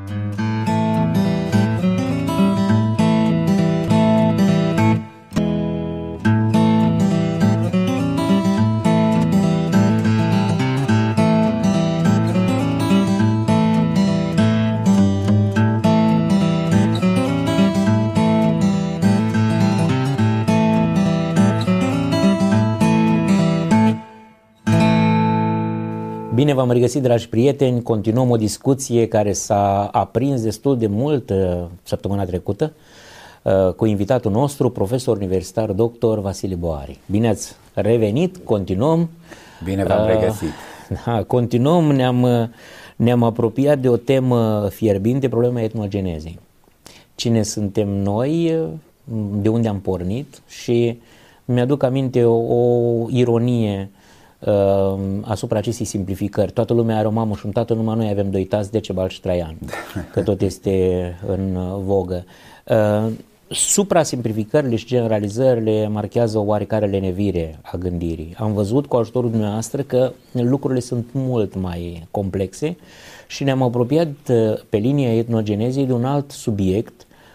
Bine v-am regăsit, dragi prieteni, continuăm o discuție care s-a aprins destul de mult săptămâna trecută cu invitatul nostru, profesor universitar dr. Vasile Boari. Bine ați revenit, continuăm. Bine v-am regăsit. Continuăm, ne-am apropiat de o temă fierbinte, problema etnogenezei. Cine suntem noi, de unde am pornit, și mi-aduc aminte o ironie asupra acestei simplificări. Toată lumea are o mamă și un tată, numai noi avem 2 tați, Decebal și Traian, că tot este în vogă. Suprasimplificările și generalizările marchează o oarecare lenevire a gândirii. Am văzut cu ajutorul dumneavoastră că lucrurile sunt mult mai complexe și ne-am apropiat pe linia etnogenezei de un alt subiect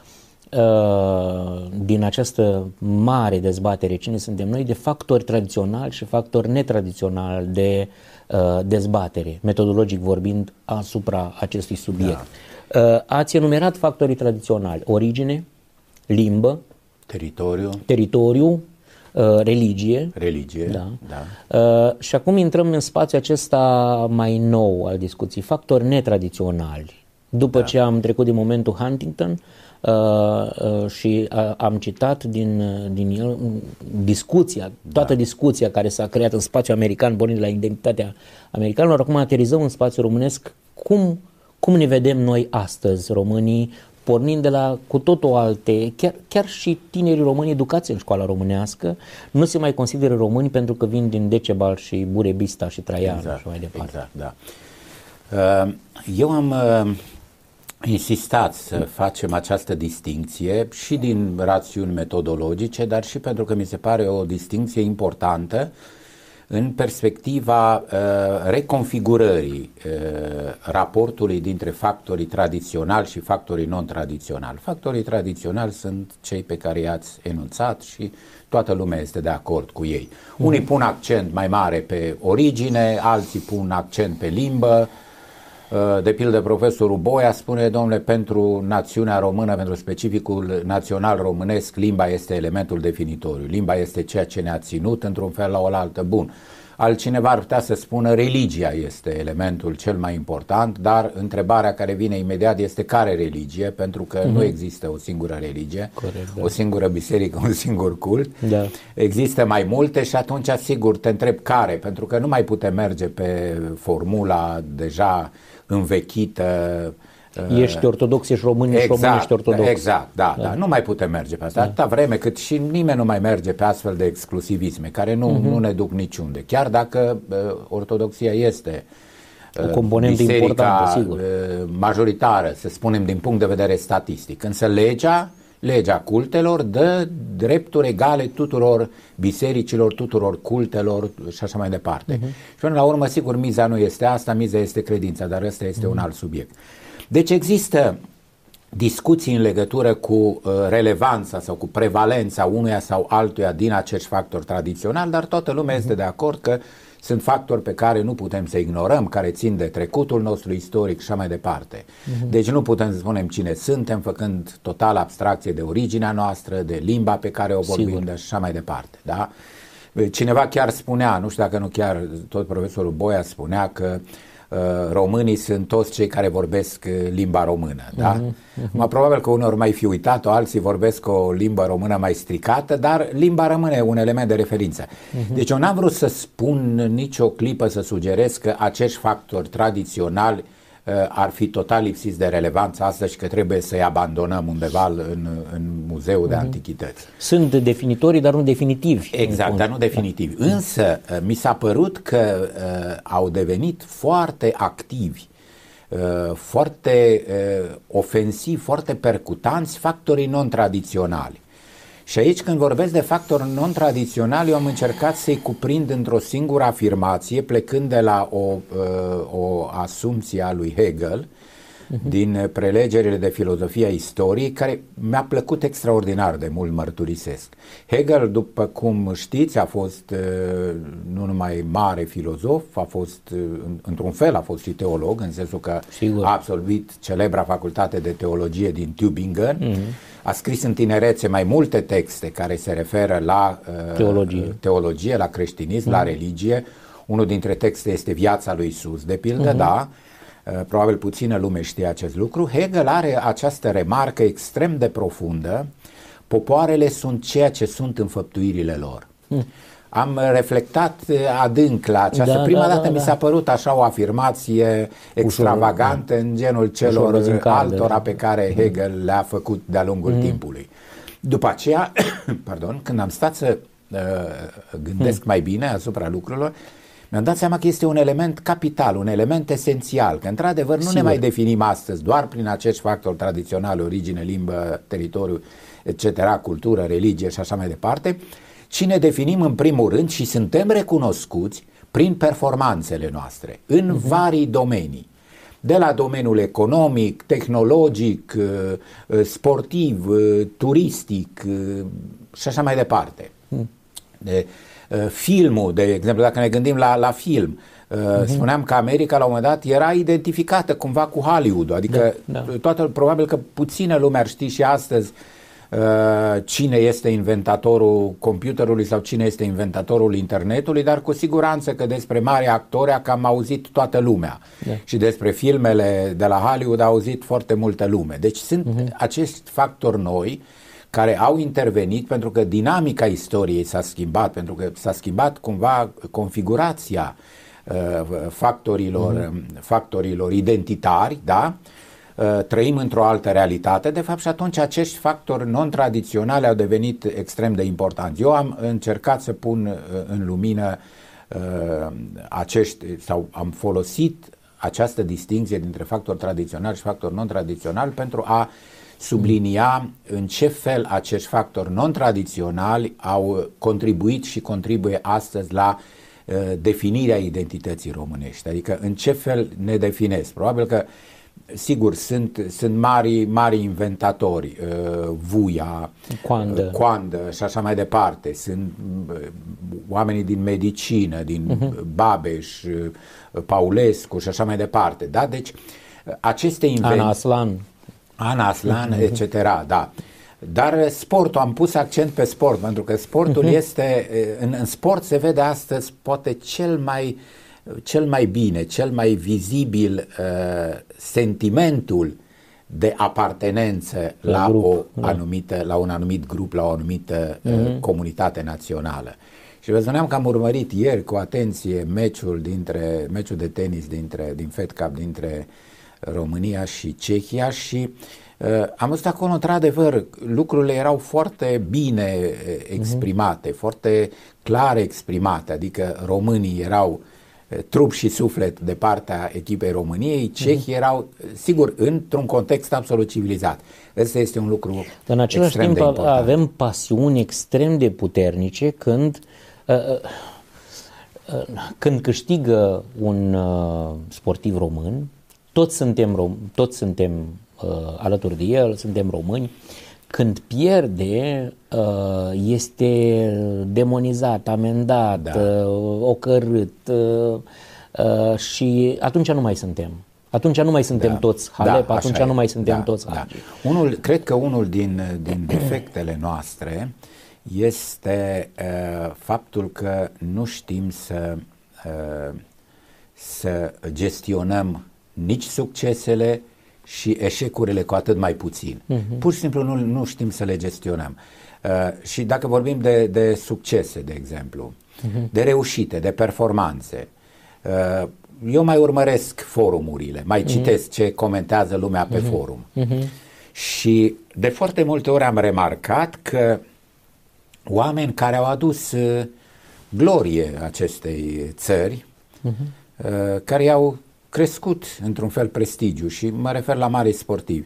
din această mare dezbatere, cine suntem noi, de factori tradiționali și factori netradiționali de dezbatere, metodologic vorbind, asupra acestui subiect. Da. Ați enumerat factorii tradiționali: origine, limbă, teritoriu, religie. Da. Și acum intrăm în spațiul acesta mai nou al discuției, factori netradiționali. După ce am trecut din momentul Huntington și am citat din el discuția, toată discuția care s-a creat în spațiul american, pornind de la identitatea americanilor, acum aterizăm în spațiul românesc. Cum ne vedem noi astăzi, românii, pornind de la cu totul alte, chiar și tinerii români educați în școala românească nu se mai consideră români pentru că vin din Decebal și Burebista și Traian și mai departe. Exact, da. Eu am insistat să facem această distincție și din rațiuni metodologice, dar și pentru că mi se pare o distincție importantă în perspectiva reconfigurării raportului dintre factorii tradiționali și factorii non-tradiționali. Factorii tradiționali sunt cei pe care i-ați enunțat și toată lumea este de acord cu ei. Unii pun accent mai mare pe origine, alții pun accent pe limbă. De pildă, profesorul Boia spune: domnule, pentru națiunea română, pentru specificul național românesc, limba este elementul definitoriu. Limba este ceea ce ne-a ținut într-un fel la oaltă. Bun. Altcineva ar putea să spună: religia este elementul cel mai important, dar întrebarea care vine imediat este: care religie? Pentru că nu există o singură religie, corect, o singură biserică, un singur cult. Da. Există mai multe și atunci, sigur, te întreb care, pentru că nu mai putem merge pe formula deja învechită. Ești ortodox, ești român, ești român, ești ortodox. Exact, da. Nu mai putem merge pe asta. Atâta vreme cât și nimeni nu mai merge pe astfel de exclusivisme care nu ne duc niciunde. Chiar dacă ortodoxia este o componentă importantă, sigur, majoritară, să spunem, din punct de vedere statistic. Însă legea cultelor dă drepturi egale tuturor bisericilor, tuturor cultelor și așa mai departe. Și până la urmă, sigur, miza nu este asta, miza este credința, dar ăsta este un alt subiect. Deci există discuții în legătură cu relevanța sau cu prevalența unuia sau altuia din acești factori tradiționali, dar toată lumea este de acord că sunt factori pe care nu putem să ignorăm, care țin de trecutul nostru istoric și așa mai departe. Deci nu putem să spunem cine suntem, făcând total abstracție de originea noastră, de limba pe care o vorbim, și așa mai departe. Da? Cineva chiar spunea, nu știu dacă nu chiar tot profesorul Boia spunea, că românii sunt toți cei care vorbesc limba română. Da? Probabil că uneori mai fi uitat-o, alții vorbesc o limbă română mai stricată, dar limba rămâne un element de referință. Deci eu n-am vrut să spun nicio clipă, să sugerez că acești factori tradiționali ar fi total lipsiți de relevanță astăzi și că trebuie să-i abandonăm undeva în muzeul de antichități. Sunt definitorii, dar nu definitivi. Exact, dar nu definitivi. Însă mi s-a părut că au devenit foarte activi, foarte ofensivi, foarte percutanți factorii non-tradiționali. Și aici, când vorbesc de factori non-tradiționali, eu am încercat să-i cuprind într-o singură afirmație, plecând de la o asumție a lui Hegel, din prelegerile de filozofia istoriei, care mi-a plăcut extraordinar de mult, mărturisesc. Hegel, după cum știți, a fost nu numai mare filozof, a fost, într-un fel, a fost și teolog, în sensul că a absolvit celebra facultate de teologie din Tübingen, a scris în tinerețe mai multe texte care se referă la teologie, la creștinism, la religie. Unul dintre texte este Viața lui Isus, de pildă, da. Probabil puțină lume știe acest lucru. Hegel are această remarcă extrem de profundă: popoarele sunt ceea ce sunt înfăptuirile lor. Am reflectat adânc la această. Prima dată mi s-a părut așa o afirmație extravagantă în genul celor altora pe care Hegel le-a făcut de-a lungul timpului. După aceea, când am stat să gândesc mai bine asupra lucrurilor, mi-am dat seama că este un element capital, un element esențial, că într-adevăr nu ne mai definim astăzi doar prin acești factori tradiționali, origine, limbă, teritoriu, etc., cultură, religie și așa mai departe, ci ne definim în primul rând și suntem recunoscuți prin performanțele noastre în vari domenii. De la domeniul economic, tehnologic, sportiv, turistic și așa mai departe. Filmul, de exemplu, dacă ne gândim la film, spuneam că America la un moment dat era identificată cumva cu Hollywood, adică probabil că puțină lume ar ști și astăzi cine este inventatorul computerului sau cine este inventatorul internetului, dar cu siguranță că despre mari actori a cam auzit toată lumea și despre filmele de la Hollywood a auzit foarte multă lume. Deci sunt acești factori noi care au intervenit pentru că dinamica istoriei s-a schimbat, pentru că s-a schimbat cumva configurația factorilor identitari, da? Trăim într-o altă realitate, de fapt, și atunci acești factori non-tradiționali au devenit extrem de importanți. Eu am încercat să pun în lumină sau am folosit această distinție dintre factori tradiționali și factori non-tradiționali pentru a sublinia în ce fel acești factori non-tradiționali au contribuit și contribuie astăzi la definirea identității românești. Adică în ce fel ne definesc. Probabil că, sigur, sunt mari inventatori, Vuia, Coandă și așa mai departe. Sunt oamenii din medicină, din Babeș, Paulescu și așa mai departe. Da? Deci aceste Ana Aslan, etc. Da. Dar sportul, am pus accent pe sport, pentru că sportul este, în sport se vede astăzi poate cel mai bine, cel mai vizibil sentimentul de apartenență la un anumit grup, la o anumită comunitate națională. Și vă spuneam că am urmărit ieri cu atenție meciul de tenis din Fed Cup dintre România și Cehia și am văzut acolo, într-adevăr, lucrurile erau foarte bine exprimate, foarte clar exprimate, adică românii erau trup și suflet de partea echipei României, cehii erau, sigur, într-un context absolut civilizat. Ăsta este un lucru în același timp avem pasiuni extrem de puternice când câștigă un sportiv român, toți suntem alături de el, suntem români. Când pierde, este demonizat, amendat, ocărât și atunci nu mai suntem. Atunci nu mai suntem toți Halep, atunci nu mai suntem toți Hagi. Cred că unul din defectele noastre este faptul că nu știm să gestionăm nici succesele și eșecurile cu atât mai puțin. Pur și simplu nu știm să le gestionăm. Și dacă vorbim de succese, de exemplu, de reușite, de performanțe, eu mai urmăresc forumurile, mai citesc ce comentează lumea pe forum. Și de foarte multe ori am remarcat că oameni care au adus glorie acestei țări, care i-au crescut într-un fel prestigiu, și mă refer la mari sportivi,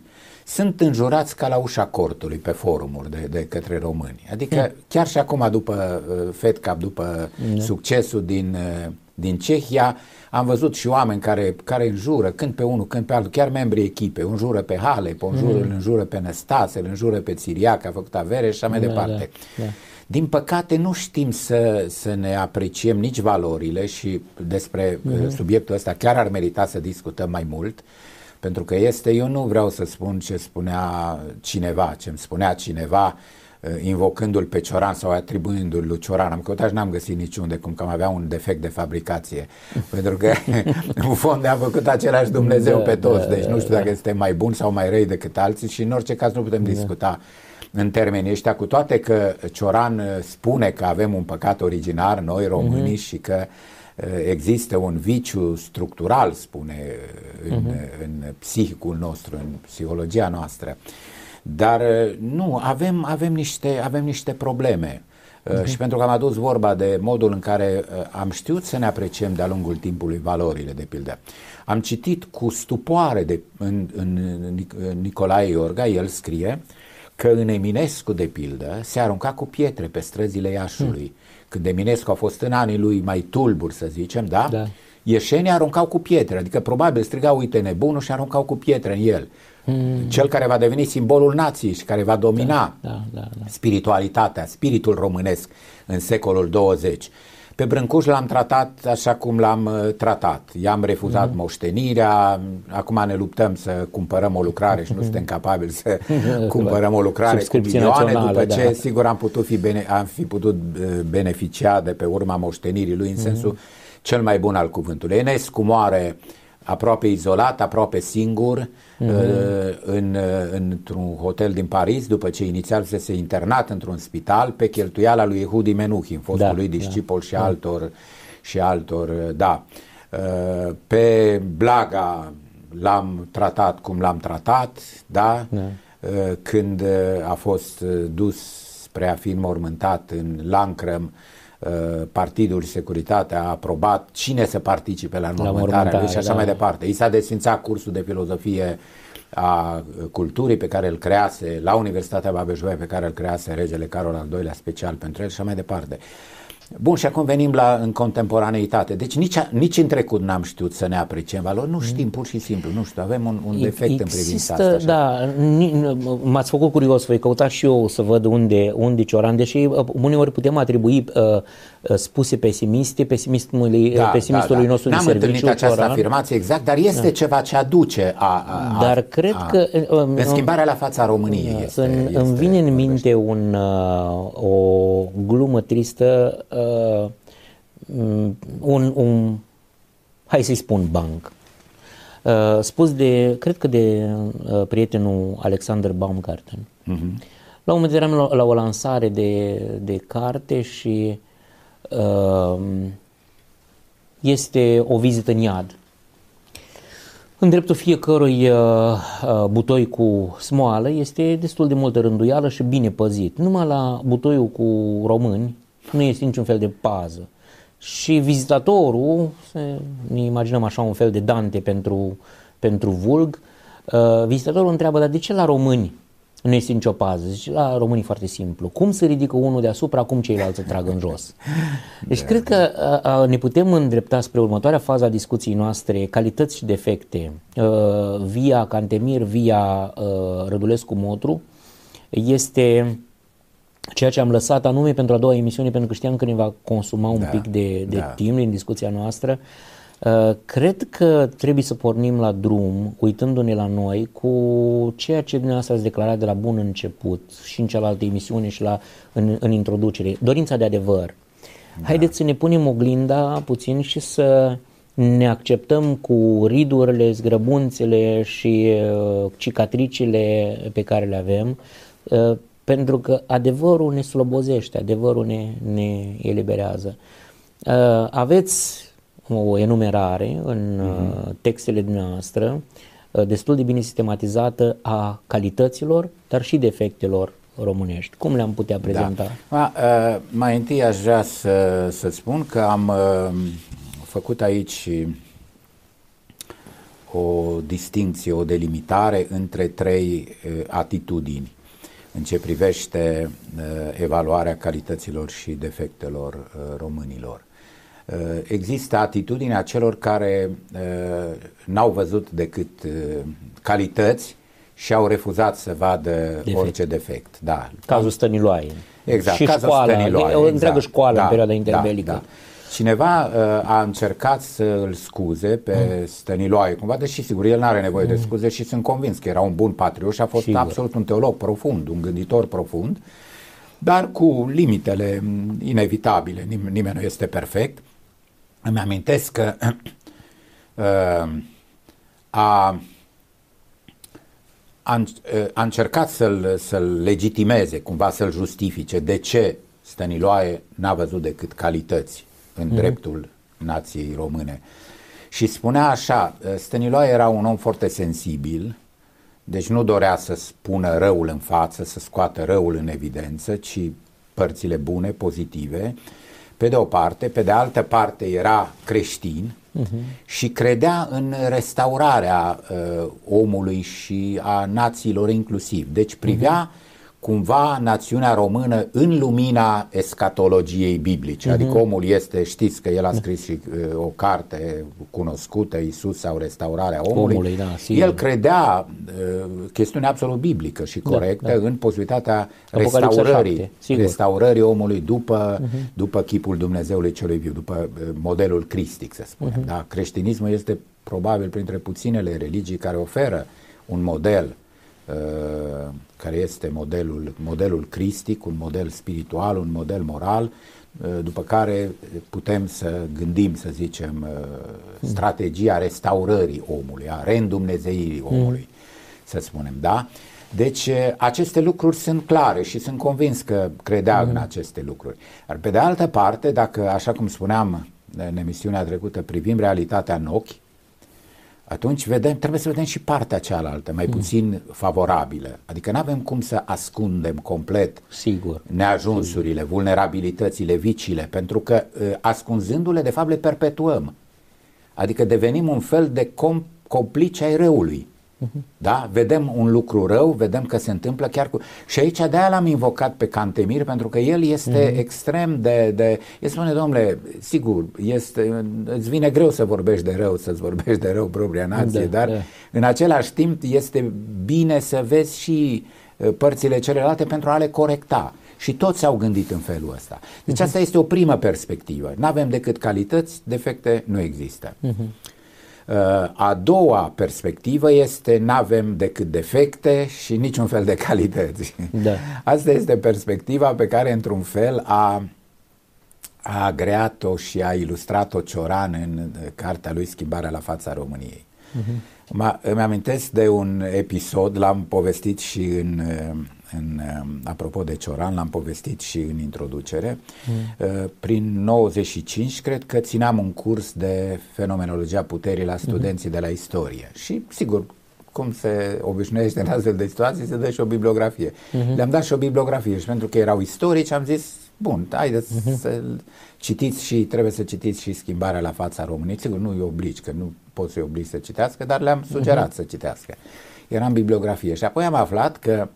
sunt înjurați ca la ușa cortului pe forumuri de către români. Adică chiar și acum după Fed Cup, după succesul din Cehia, am văzut și oameni care înjură când pe unul, când pe altul, chiar membrii echipei, înjură pe Halep, înjură pe Năstase, înjură pe Țiriac, a făcut avere și așa mai departe. Din păcate nu știm să ne apreciem nici valorile și despre subiectul ăsta chiar ar merita să discutăm mai mult, pentru că eu nu vreau să spun ce îmi spunea cineva invocându-l pe Cioran sau atribuindu-l lui Cioran. Am căutat și n-am găsit niciunde, cum că avea un defect de fabricație, pentru că în fond a făcut același Dumnezeu pe toți, deci nu știu dacă este mai bun sau mai răi decât alții și în orice caz nu putem discuta în termenii ăștia, cu toate că Cioran spune că avem un păcat originar noi românii și că există un viciu structural, spune, în psihicul nostru, în psihologia noastră. Dar nu, avem niște probleme. Și pentru că am adus vorba de modul în care am știut să ne apreciem de-a lungul timpului valorile, de pildă. Am citit cu stupoare în Nicolae Iorga, el scrie că în Eminescu, de pildă, se arunca cu pietre pe străzile Iașului. Când Eminescu a fost în anii lui mai tulburi, să zicem, da? Ieșenii aruncau cu pietre, adică probabil strigau, uite nebunul, și aruncau cu pietre în el. Cel care va deveni simbolul nației și care va domina spiritualitatea, spiritul românesc în secolul 20. Pe Brâncuș l-am tratat așa cum l-am tratat. I-am refuzat moștenirea, acum ne luptăm să cumpărăm o lucrare și nu suntem capabili să cumpărăm o lucrare cu milioane, după ce sigur am fi putut beneficia de pe urma moștenirii lui în sensul cel mai bun al cuvântului. Enescu moare aproape izolat, aproape singur, într-un hotel din Paris, după ce inițial se internat într-un spital pe cheltuiala lui Yehudi Menuhin, fostul lui discipol și altor, da. Pe Blaga l-am tratat cum l-am tratat, da? Când a fost dus spre a fi înmormântat în Lancrăm, Partidul Securitate a aprobat cine să participe la înmormântarea lui și așa mai departe. I s-a desfințat cursul de filozofie a culturii pe care îl crease la Universitatea Babeș-Bolyai, pe care îl crease regele Carol al II-lea special pentru el și așa mai departe. Bun, și acum venim în contemporaneitate. Deci nici în trecut n-am știut să ne apreciem valori, nu știm, pur și simplu, nu știu, avem un defect în privința asta. Așa. Da, m-ați făcut curios, voi căuta și eu să văd unde Cioran, deși uneori putem atribui spuse pesimiste, pesimistului nostru de serviciu. N-am întâlnit această afirmație exact, dar este ceva ce aduce dar cred că în schimbarea la fața României. Îmi vine în minte o glumă tristă, hai să-i spun banc, spus cred că de prietenul Alexander Baumgarten. La un moment dat eram la o lansare de carte și este o vizită în iad. În dreptul fiecărui butoi cu smoală este destul de multă rânduială și bine păzit. Numai la butoiul cu români nu este niciun fel de pază. Și vizitatorul, ne imaginăm așa un fel de Dante pentru vulg, vizitatorul întreabă, dar de ce la români nu este nicio pază? Zice, la români foarte simplu. Cum se ridică unul deasupra, cum ceilalți se trag în jos? Deci cred că ne putem îndrepta spre următoarea fază a discuției noastre, calități și defecte, via Cantemir, via Rădulescu Motru, este ceea ce am lăsat anume pentru a doua emisiune, pentru că știam că ne va consuma un pic de timp din discuția noastră. Cred că trebuie să pornim la drum, uitându-ne la noi, cu ceea ce dumneavoastră ați declarat de la bun început și în cealaltă emisiune și în introducere, dorința de adevăr. Haideți să ne punem oglinda puțin și să ne acceptăm cu ridurile, zgrăbunțele și cicatricile pe care le avem, pentru că adevărul ne slobozește, adevărul ne eliberează. Aveți o enumerare în textele dumneavoastră destul de bine sistematizată a calităților, dar și defectelor românești. Cum le-am putea prezenta? Mai întâi aș vrea să spun că am făcut aici o distincție, o delimitare între trei atitudini în ce privește evaluarea calităților și defectelor românilor. Există atitudinea celor care n-au văzut decât calități și au refuzat să vadă orice defect. Da. Cazul Stăniloae. Exact, și cazul școala, Stăniloae. o întreagă școală în perioada interbelică. Da. Cineva a încercat să îl scuze pe Stăniloae cumva, deși sigur el n-are nevoie de scuze și sunt convins că era un bun patriot și a fost absolut un teolog profund, un gânditor profund, dar cu limitele inevitabile, nimeni nu este perfect. Îmi amintesc că a încercat să-l legitimeze, cumva să-l justifice de ce Stăniloae n-a văzut decât calități în dreptul nației române. Și spunea așa, Stăniloae era un om foarte sensibil, deci nu dorea să spună răul în față, să scoată răul în evidență, ci părțile bune, pozitive, pe de o parte, pe de altă parte era creștin și credea în restaurarea omului și a națiilor inclusiv. Deci privea cumva națiunea română în lumina escatologiei biblice. Adică omul este, știți că el a scris și o carte cunoscută, Iisus sau restaurarea omului. Da, el credea chestiune absolut biblică și corectă în posibilitatea restaurării omului după chipul Dumnezeului celui viu, după modelul cristic, să spunem. Da? Creștinismul este probabil printre puținele religii care oferă un model care este modelul cristic, un model spiritual, un model moral, după care putem să gândim, să zicem, strategia restaurării omului, a reîndumnezeirii omului, să spunem, da? Deci aceste lucruri sunt clare și sunt convins că credea în aceste lucruri. Dar pe de altă parte, dacă, așa cum spuneam în emisiunea trecută, privim realitatea în ochi, atunci trebuie să vedem și partea cealaltă, mai puțin favorabilă. Adică nu avem cum să ascundem complet neajunsurile, vulnerabilitățile, viciile, pentru că ascunzându-le, de fapt, le perpetuăm. Adică devenim un fel de complici ai răului. Da? Vedem un lucru rău, vedem că se întâmplă chiar cu... Și aici de-aia l-am invocat pe Cantemir, pentru că el este extrem de... El spune, domnule, sigur, îți vine greu să vorbești de rău, să-ți vorbești de rău propria nație, dar în același timp este bine să vezi și părțile celelalte pentru a le corecta. Și toți s-au gândit în felul ăsta. Deci asta este o primă perspectivă. N-avem decât calități, defecte nu există. A doua perspectivă este n-avem decât defecte și niciun fel de calități. Da. Asta este perspectiva pe care într-un fel a agreat-o și a ilustrat-o Cioran în cartea lui Schimbarea la fața României. Îmi amintesc de un episod, l-am povestit și apropo de Cioran, l-am povestit și în introducere. Prin 95 cred că țineam un curs de fenomenologia puterii la studenții de la istorie și sigur, cum se obișnuiește în astfel de situații, se dă și o bibliografie. Le-am dat și o bibliografie și pentru că erau istorici am zis, bun, haideți să citiți și trebuie să citiți și Schimbarea la fața României. Sigur, nu îi obligi, că nu poți să-i obligi să citească, dar le-am sugerat să citească. Era în bibliografie și apoi am aflat că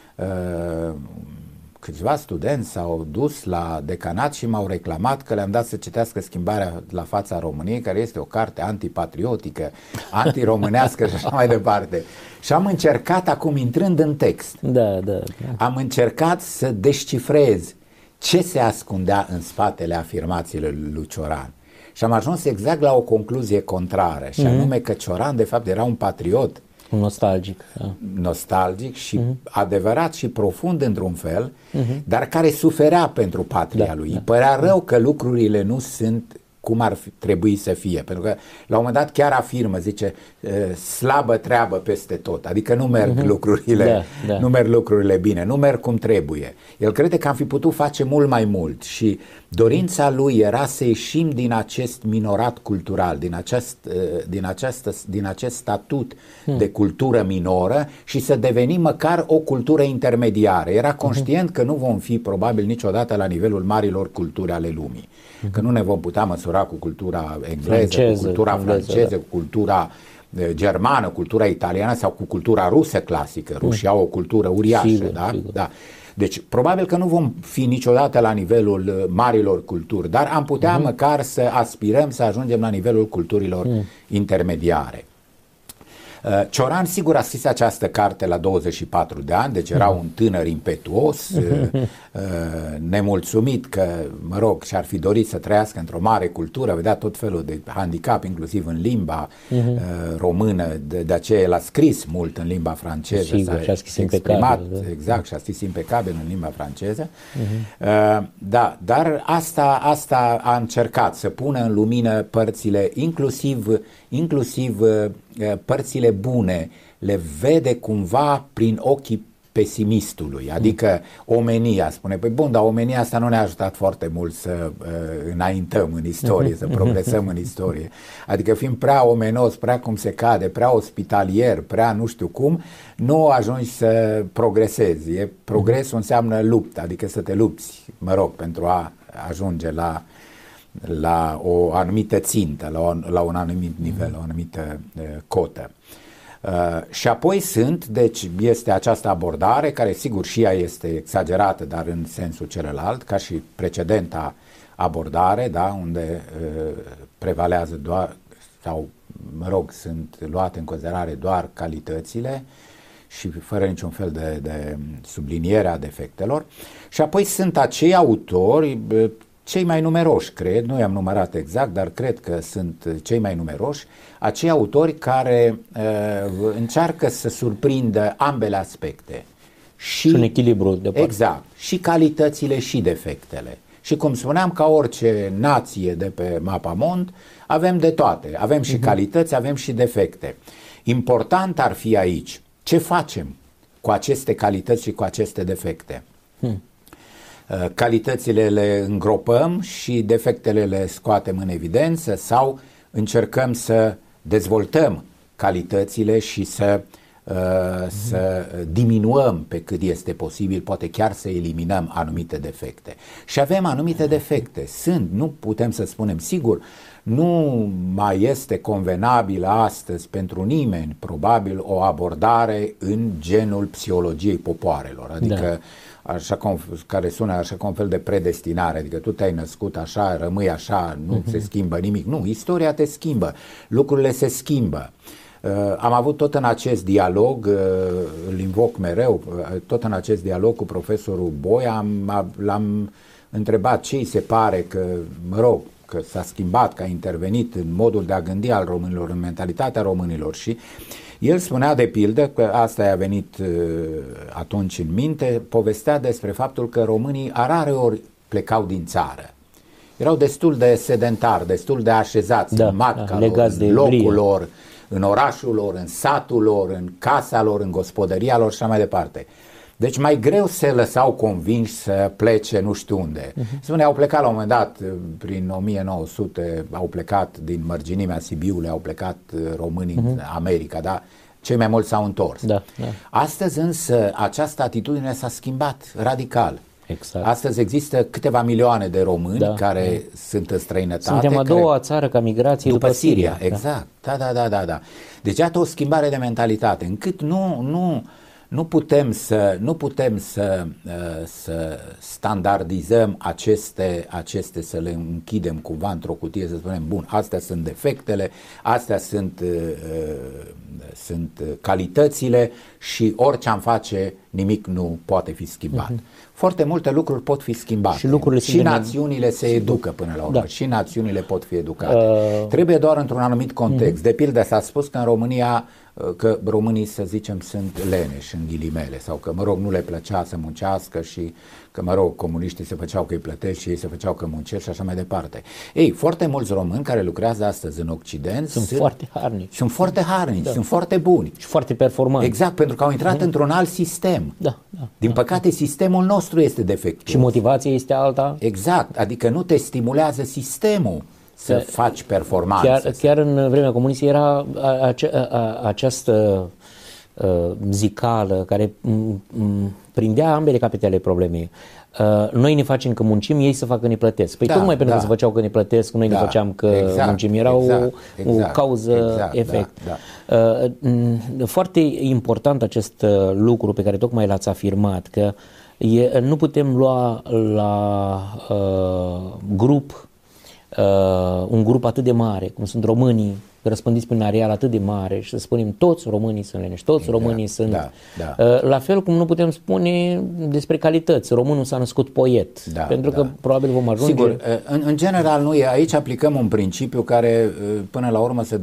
câțiva studenți s-au dus la decanat și m-au reclamat că le-am dat să citească Schimbarea la fața României, care este o carte antipatriotică, antiromânească și așa mai departe. Și am încercat, acum intrând în text, am încercat să descifrez ce se ascundea în spatele afirmațiilor lui Cioran. Și am ajuns exact la o concluzie contrară, și anume că Cioran de fapt era un patriot nostalgic și adevărat și profund într-un fel, dar care suferea pentru patria lui. Îi părea rău că lucrurile nu sunt cum ar trebui să fie, pentru că la un moment dat chiar afirmă, zice, slabă treabă peste tot, adică nu merg lucrurile, nu merg lucrurile bine, nu merg cum trebuie. El crede că am fi putut face mult mai mult și dorința lui era să ieșim din acest minorat cultural, din acest statut de cultură minoră și să devenim măcar o cultură intermediară. Era conștient că nu vom fi probabil niciodată la nivelul marilor culturi ale lumii, că nu ne vom putea măsura cu cultura engleză, cu cultura franceză, cu cultura germană, cultura italiană sau cu cultura rusă clasică. Rușii au o cultură uriașă, Sigur, da? sigur. Da. Deci, probabil că nu vom fi niciodată la nivelul marilor culturi, dar am putea măcar să aspirăm să ajungem la nivelul culturilor intermediare. Cioran, sigur, a scris această carte la 24 de ani, deci era un tânăr impetuos, nemulțumit că, mă rog, și-ar fi dorit să trăiască într-o mare cultură, vedea tot felul de handicap, inclusiv în limba română, de aceea el a scris mult în limba franceză, sigur, și-a scris exprimat, impecabil, da. exact, și-a scris impecabil în limba franceză. Da, dar asta a încercat să pună în lumină părțile, inclusiv părțile bune, le vede cumva prin ochii pesimistului, adică omenia, spune, păi bun, dar omenia asta nu ne-a ajutat foarte mult să înaintăm în istorie, să progresăm în istorie, adică fiind prea omenos, prea cum se cade, prea ospitalier, prea nu știu cum, nu ajungi să progresezi. Progresul înseamnă luptă, adică să te lupți, mă rog, pentru a ajunge la o anumită țintă, la un anumit nivel, o anumită cotă. Și apoi deci este această abordare care sigur și ea este exagerată, dar în sensul celălalt, ca și precedenta abordare, da, unde prevalează doar, sau mă rog, sunt luate în considerare doar calitățile și fără niciun fel de subliniere a defectelor. Și apoi sunt acei autori, cei mai numeroși, cred, nu i-am numărat exact, dar cred că sunt cei mai numeroși, acei autori care încearcă să surprindă ambele aspecte. Și un echilibru de parte. Exact, și calitățile și defectele. Și cum spuneam, ca orice nație de pe mapamond, avem de toate. Avem și calități, avem și defecte. Important ar fi aici, ce facem cu aceste calități și cu aceste defecte? Calitățile le îngropăm și defectele le scoatem în evidență sau încercăm să dezvoltăm calitățile și să diminuăm pe cât este posibil, poate chiar să eliminăm anumite defecte. Și avem anumite defecte, nu putem să spunem, sigur, nu mai este convenabilă astăzi pentru nimeni, probabil, o abordare în genul psihologiei popoarelor, adică care sună așa ca un fel de predestinare, adică tu te-ai născut așa, rămâi așa, nu se schimbă nimic. Nu, istoria te schimbă, lucrurile se schimbă. Am avut tot în acest dialog, îl invoc mereu, tot în acest dialog cu profesorul Boia, l-am întrebat ce îi se pare că, mă rog, că s-a schimbat, că a intervenit în modul de a gândi al românilor, în mentalitatea românilor și el spunea de pildă, că asta i-a venit atunci în minte, povestea despre faptul că românii rareori plecau din țară. Erau destul de sedentari, destul de așezați în matca lor, în locul lor, în orașul lor, în satul lor, în casa lor, în gospodăria lor și așa mai departe. Deci mai greu se lăsau convinși să plece nu știu unde. Spune, au plecat la un moment dat, prin 1900, au plecat din mărginimea Sibiului, au plecat românii în America, da? Cei mai mulți s-au întors. Da. Astăzi însă această atitudine s-a schimbat radical. Exact. Astăzi există câteva milioane de români care sunt în străinătate. Suntem a doua țară ca migrație după Siria. Exact. Da. Deci iată o schimbare de mentalitate, încât nu putem să standardizăm aceste, să le închidem cumva într-o cutie, să spunem, bun, astea sunt defectele, astea sunt calitățile și orice am face, nimic nu poate fi schimbat. Foarte multe lucruri pot fi schimbate. Și națiunile se educă până la urmă. Și națiunile pot fi educate. Trebuie doar într-un anumit context. De pildă s-a spus că în România că românii, să zicem, sunt leneși în ghilimele sau că, mă rog, nu le plăcea să muncească și că, mă rog, comuniștii se făceau că îi plătești și ei se făceau că muncesc și așa mai departe. Ei, foarte mulți români care lucrează astăzi în Occident sunt foarte harnici. Sunt foarte harnici, sunt foarte buni. Și foarte performanți. Exact, pentru că au intrat într-un alt sistem. Din păcate, sistemul nostru este defectuos. Și motivația este alta. Exact, adică nu te stimulează sistemul să faci performanță. Chiar în vremea comunistă era această zicală, care prindea ambele capete ale problemei. Noi ne facem că muncim, ei să facă că ne plătesc. Păi tocmai pentru că se făceau că ne plătesc, noi ne făceam că muncim. Era o cauză-efect. Foarte important acest lucru pe care tocmai l-ați afirmat, că nu putem lua la grup un grup atât de mare, cum sunt românii, răspândiți pe un areal atât de mare și să spunem toți românii sunt leneși, toți românii sunt... La fel cum nu putem spune despre calități, românul s-a născut poet, pentru că probabil vom ajunge... Sigur, în general nu e, aici aplicăm un principiu care până la urmă se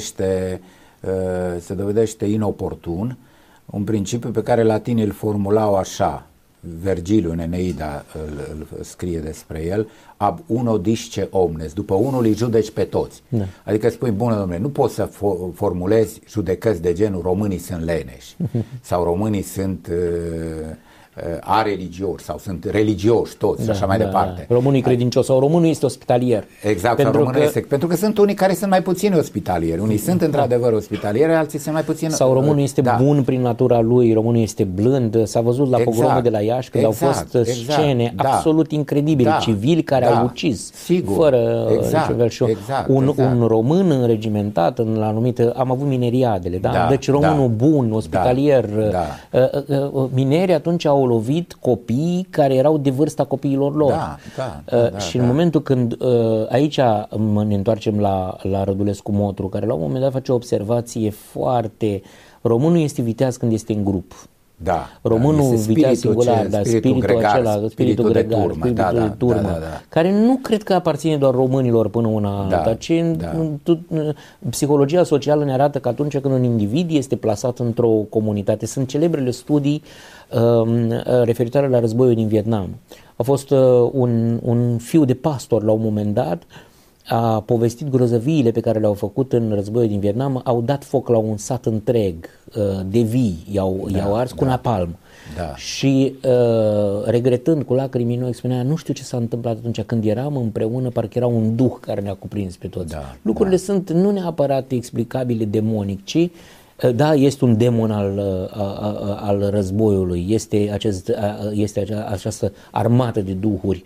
dovedește inoportun, un principiu pe care latinii îl formulau așa, Vergiliu în Eneida îl scrie despre el, ab uno disce omnes, după unul îi judeci pe toți. Adică spui, bună domnule, nu poți să formulezi judecăți de genul românii sunt leneși sau românii sunt areligioși sau sunt religioși toți și așa mai departe. Românul e credincios sau românul este ospitalier. Exact, pentru că sunt unii care sunt mai puțin ospitalieri. Unii sunt într-adevăr ospitalieri, alții sunt mai puțin... Sau românul este bun prin natura lui, românul este blând. S-a văzut la pogromul de la Iași când au fost scene absolut incredibile, civili care au ucis fără niciun fel. Și un român înregimentat în anumite... Am avut mineriadele, deci românul bun, ospitalier. Minerii atunci au lovit copii care erau de vârsta copiilor lor. Și în momentul când aici ne întoarcem la Rădulescu Motru, care la un moment dat face o observație foarte... Românul este viteaz când este în grup. Românul viteaz singular, spiritul gregar, spiritul de turmă, care nu cred că aparține doar românilor până una alta, ci psihologia socială ne arată că atunci când un individ este plasat într-o comunitate, sunt celebrele studii referitoare la războiul din Vietnam. A fost un fiu de pastor la un moment dat, a povestit grozăviile pe care le-au făcut în războiul din Vietnam, au dat foc la un sat întreg de vii, i-au ars cu napalm. Și regretând cu lacrimi noi spunea, nu știu ce s-a întâmplat atunci când eram împreună, parcă era un duh care ne-a cuprins pe toți. Lucrurile sunt nu neapărat explicabile demonic, ci este un demon al războiului, este această armată de duhuri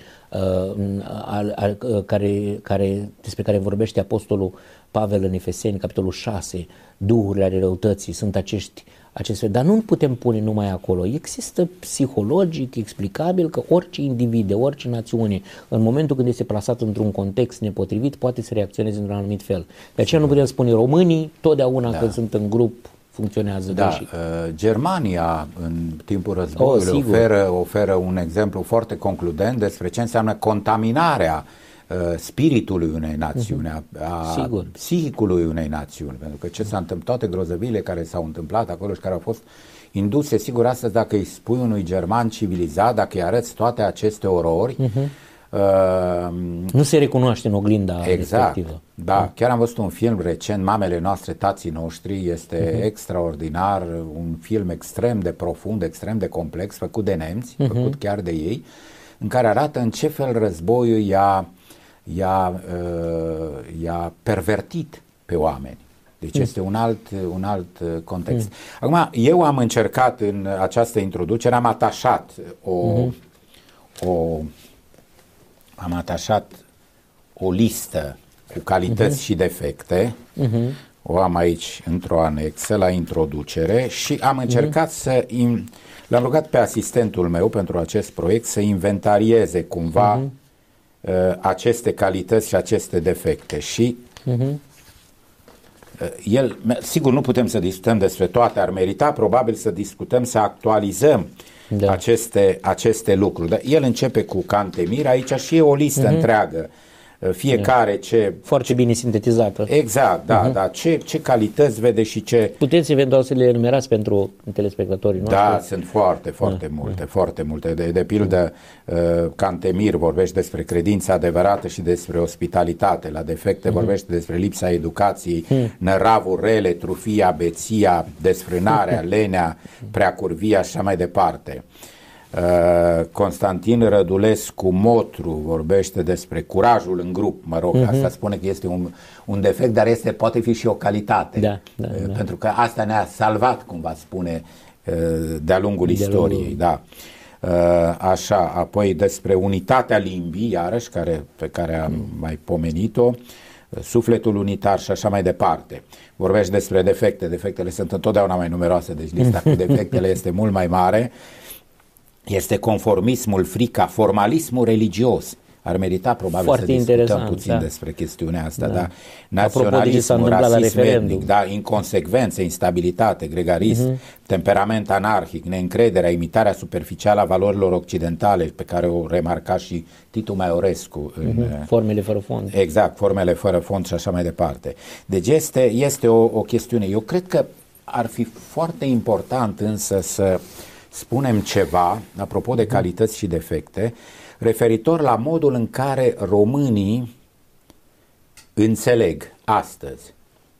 despre care vorbește Apostolul Pavel în Efeseni, capitolul 6, duhurile ale răutății, sunt aceste, dar nu putem pune numai acolo. Există psihologic explicabil că orice individ, orice națiune, în momentul când este plasat într-un context nepotrivit, poate să reacționeze într-un anumit fel. De aceea nu putem spune românii, totdeauna când sunt în grup, funcționează. Germania în timpul războiului oferă un exemplu foarte concludent despre ce înseamnă contaminarea spiritului unei națiuni, a psihicului unei națiuni, pentru că ce s-a întâmplat, toate grozăviile care s-au întâmplat acolo și care au fost induse, sigur astăzi dacă îi spui unui german civilizat, dacă îi arăți toate aceste orori, nu se recunoaște în oglinda respectivă. Chiar am văzut un film recent, Mamele noastre, tații noștri, este extraordinar, un film extrem de profund, extrem de complex, făcut de nemți, făcut chiar de ei, în care arată în ce fel războiul i-a pervertit pe oameni. Deci este un alt context. Acum, eu am încercat în această introducere, am atașat o listă cu calități și defecte. O am aici într-o anexă la introducere și am încercat l-am rugat pe asistentul meu pentru acest proiect să inventarieze cumva aceste calități și aceste defecte și sigur nu putem să discutăm despre toate, ar merita probabil să discutăm, să actualizăm aceste lucruri. Dar el începe cu Cantemir, aici și e o listă întreagă, fiecare foarte bine sintetizată. Exact, ce calități vede și ce... Puteți eventual să le enumerați pentru telespectatorii noștri? Sunt foarte multe. De pildă, Cantemir vorbește despre credința adevărată și despre ospitalitate. La defecte vorbește despre lipsa educației, năravuri rele, trufia, beția, desfrânarea, lenea, preacurvia și așa mai departe. Constantin Rădulescu Motru vorbește despre curajul în grup, mă rog, asta spune că este un defect, dar poate fi și o calitate, pentru că asta ne-a salvat, cum va spune, de-a lungul istoriei. Da. Așa, apoi despre unitatea limbii, iarăși, pe care am mai pomenit-o, sufletul unitar și așa mai departe. Vorbești despre defecte, defectele sunt întotdeauna mai numeroase, deci lista cu defectele este mult mai mare. Este conformismul, frica, formalismul religios. Ar merita probabil să discutăm puțin despre chestiunea asta, da. Naționalismul, rasism etnic, da, inconsecvență, instabilitate, gregarism, temperament anarhic, neîncrederea, imitarea superficială a valorilor occidentale, pe care o remarca și Titu Maiorescu. Formele fără fond. Exact, formele fără fond și așa mai departe. Deci este o chestiune. Eu cred că ar fi foarte important însă să spunem ceva, apropo de calități și defecte, referitor la modul în care românii înțeleg astăzi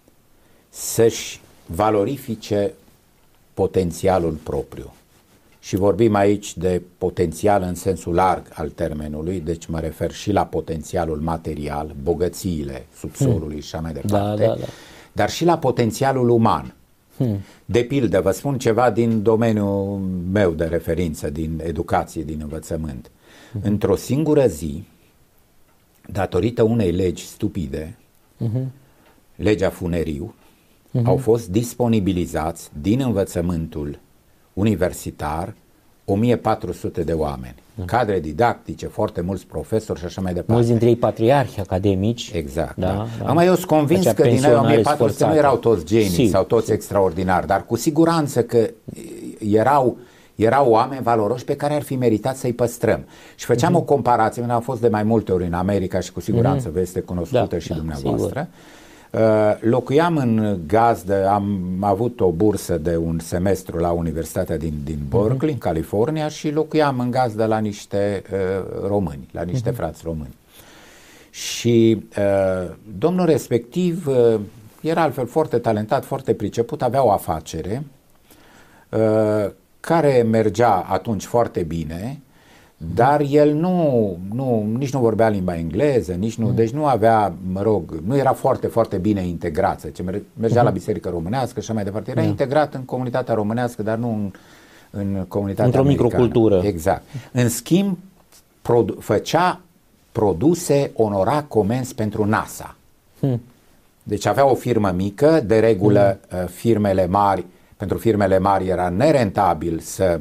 să-și valorifice potențialul propriu. Și vorbim aici de potențial în sensul larg al termenului, deci mă refer și la potențialul material, bogățiile subsolului și așa mai departe, dar și la potențialul uman. De pildă, vă spun ceva din domeniul meu de referință, din educație, din învățământ. Într-o singură zi, datorită unei legi stupide, legea Funeriu, au fost disponibilizați din învățământul universitar 1400 de oameni. Cadre didactice, foarte mulți profesori și așa mai departe. Mulți dintre ei patriarhi academici. Exact. Am eu sunt convins că din ei 1400 nu erau toți genii sau toți extraordinari, dar cu siguranță că erau oameni valoroși pe care ar fi meritat să-i păstrăm. Și făceam o comparație, am fost de mai multe ori în America și cu siguranță vă este cunoscută și dumneavoastră. Locuiam în gazdă, am avut o bursă de un semestru la Universitatea din Berkeley, în California, și locuiam în gazdă la niște români, la niște frați români. Și domnul respectiv era altfel foarte talentat, foarte priceput, avea o afacere care mergea atunci foarte bine, dar el nici nu vorbea limba engleză, deci nu avea, nu era foarte, foarte bine integrat, mergea la biserică românească și așa mai departe, era integrat în comunitatea românească, dar nu în comunitatea într-o microcultură. Exact. În schimb, făcea produse, onora comenzi pentru NASA. Deci avea o firmă mică, de regulă pentru firmele mari era nerentabil să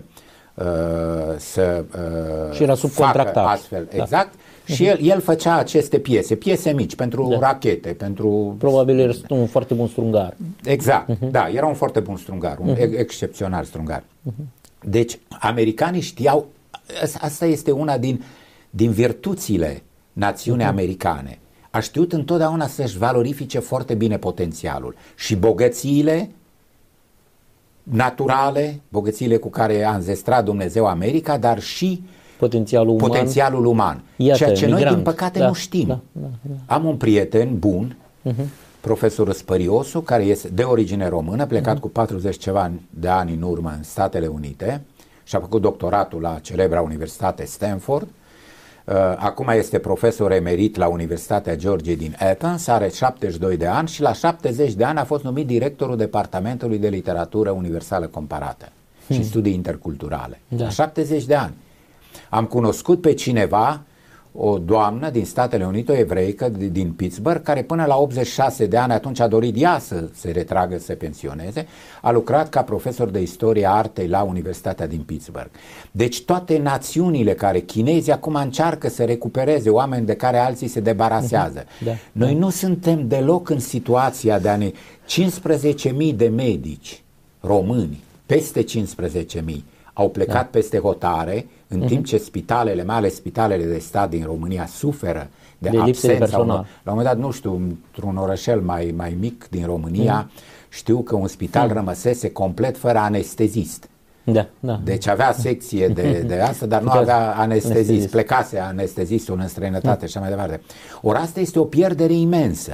și era subcontractat. Astfel, exact. Și el făcea aceste piese mici pentru rachete, pentru... Probabil era un foarte bun strungar. Exact, da, era un foarte bun strungar, un excepțional strungar. Deci, americanii știau, asta este una din virtuțile națiunii americane. A știut întotdeauna să-și valorifice foarte bine potențialul și bogățiile naturale, bogățiile cu care a înzestrat Dumnezeu America, dar și potențialul uman. Iată, ceea ce migrant. Noi, din păcate, nu știm. Am un prieten bun, profesorul Spăriosu, care este de origine română, plecat cu 40 ceva de ani în urmă în Statele Unite și a făcut doctoratul la celebra Universitate Stanford. Acum este profesor emerit la Universitatea Georgiei din Athens, are 72 de ani și la 70 de ani a fost numit directorul Departamentului de Literatură Universală Comparată și Studii Interculturale. La 70 de ani. Am cunoscut pe cineva, o doamnă din Statele Unite, o evreică din Pittsburgh, care până la 86 de ani, atunci a dorit ea să se retragă, să se pensioneze, a lucrat ca profesor de istorie a artei la Universitatea din Pittsburgh. Deci toate națiunile chinezii acum încearcă să recupereze oameni de care alții se debarasează. Noi nu suntem deloc în situația de a ne... 15.000 de medici români, peste 15.000, au plecat peste hotare, în timp ce spitalele, mai ales spitalele de stat din România, suferă de absența. La un moment dat, nu știu, într-un orășel mai mic din România, știu că un spital rămăsese complet fără anestezist. Deci avea secție de asta, dar nu avea anestezist. Plecase anestezistul în străinătate și așa mai departe. Ori asta este o pierdere imensă.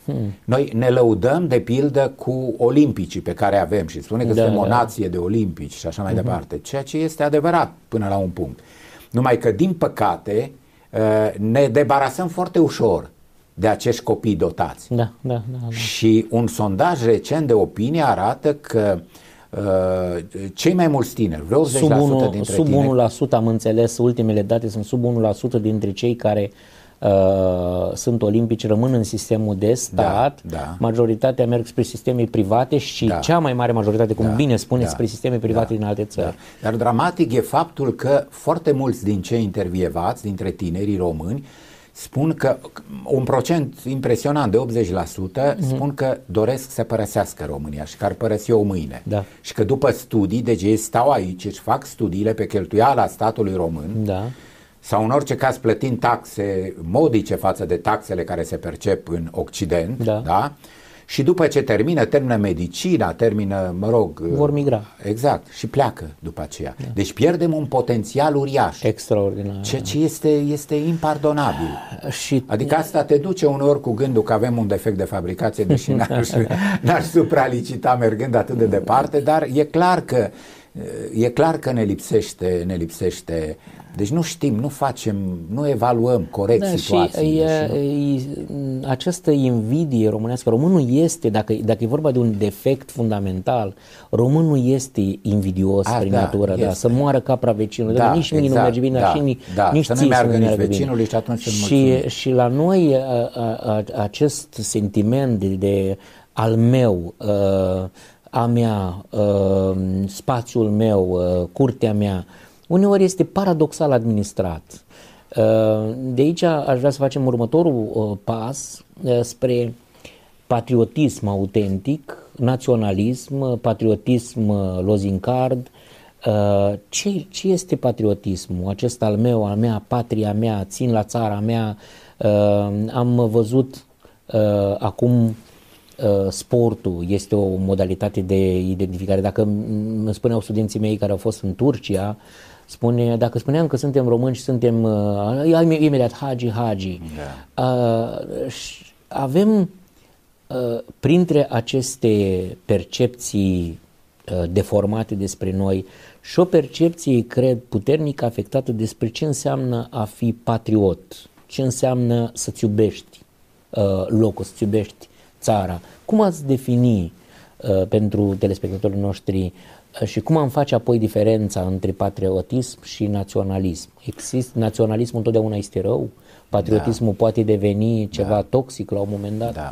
Noi ne lăudăm de pildă cu olimpicii pe care avem și spune că suntem o nație de olimpici și așa mai departe, ceea ce este adevărat până la un punct. Numai că, din păcate, ne debarasăm foarte ușor de acești copii dotați. Da. Și un sondaj recent de opinie arată că cei mai mulți tineri, vreo 80% dintre sub tineri, 1% am înțeles, ultimele date sunt sub 1% dintre cei care sunt olimpici rămân în sistemul de stat, majoritatea merg spre sisteme private și cea mai mare majoritate, cum bine spuneți, spre sisteme private din alte țări. Dar dramatic e faptul că foarte mulți din cei intervievați, dintre tinerii români, spun că un procent impresionant de 80% spun că doresc să părăsească România și că ar părăsi-o mâine. Și că după studii, deci ei stau aici, își fac studiile pe cheltuiala statului român, sau în orice caz plătind taxe modice față de taxele care se percep în Occident, și după ce termină medicina, vor migra. Exact, și pleacă după aceea. Deci pierdem un potențial uriaș. Extraordinar. Ceea ce este impardonabil. Adică asta te duce uneori cu gândul că avem un defect de fabricație, deși n-aș supralicita mergând atât de departe, dar e clar că ne lipsește. Deci nu știm, nu facem, nu evaluăm corect situațiile. Și această invidie românească, românul este, dacă e vorba de un defect fundamental, românul este invidios prin natură, să moară capra vecinului, nici mie nu merge bine, nici să nu meargă nici vecinului și atunci și la noi acest sentiment de al meu, a mea, spațiul meu, curtea mea, uneori este paradoxal administrat. De aici aș vrea să facem următorul pas spre patriotism autentic, naționalism, patriotism lozincard. Ce este patriotismul? Acesta al meu, al mea, patria mea, țin la țara mea. Am văzut acum sportul este o modalitate de identificare. Dacă îmi spuneau studenții mei care au fost în Turcia, dacă spuneam că suntem români și suntem imediat Hagi. Avem printre aceste percepții deformate despre noi și o percepție, cred, puternic afectată despre ce înseamnă a fi patriot, ce înseamnă să-ți iubești locul, să-ți iubești țara. Cum ați defini pentru telespectatorii noștri și cum am face apoi diferența între patriotism și naționalism? Naționalismul întotdeauna este rău? Patriotismul poate deveni ceva toxic la un moment dat?